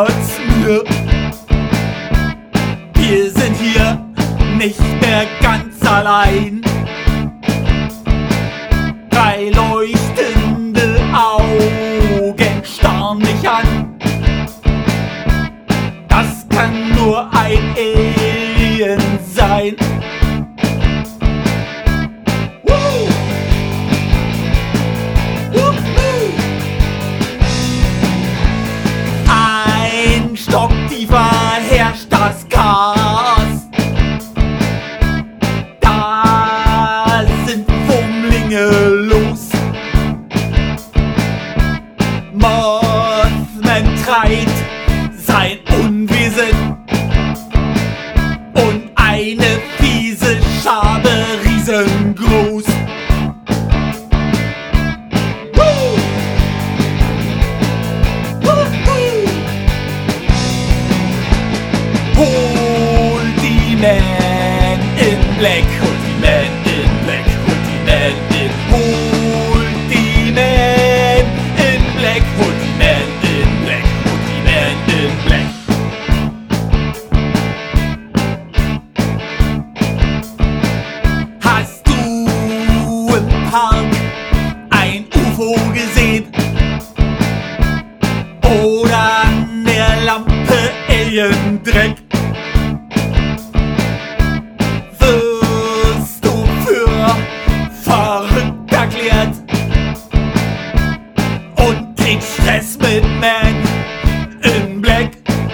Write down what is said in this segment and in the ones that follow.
gehört's mir. Wir sind hier nicht mehr ganz allein. Drei leuchtende Augen starren mich an. Das kann nur ein Alien sein. Ein Stock tiefer herrscht das Chaos. Da sind Wummlinge los. Mothman treibt sein Unwesen und eine fiese Schabe riesengroß. Hol die Man in Black, hol die Man in Black, hol die Man in, hol die Man in Black, hol die Man in Black, hol die Man in Black. Hast du im Park ein UFO gesehen? Oder an der Lampe Alien-Dreck? Wirst du für verrückt erklärt und kriegst Stress mit Man in Black?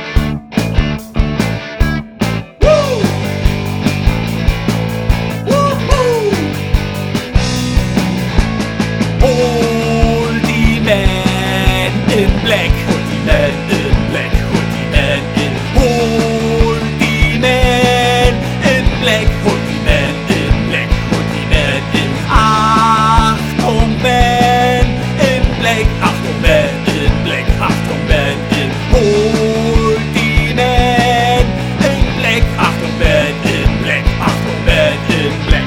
Hol die Man in Black, hol die Man in Black, hol die Man in, hol die Man in Black, hol die Man in Black, hol die Man in. Achtung Man in Black, Achtung Man in Black, Achtung Man in, hol die Man in Black, Achtung Man in Black, Achtung Man in Black.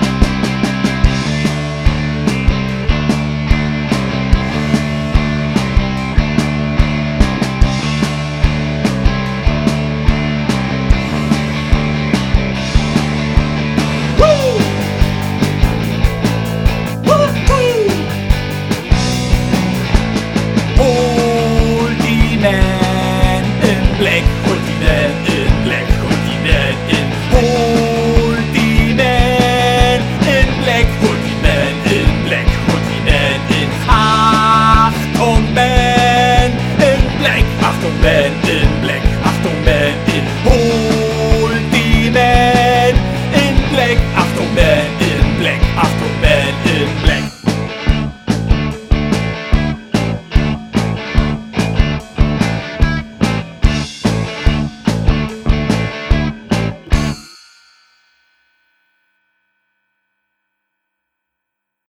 Hol die Man in Black, hol die Man in Black, hol die Man in, hol die Man in Black, hol die Man in Black, hol die Man in. Achtung Man in Black, Achtung Man in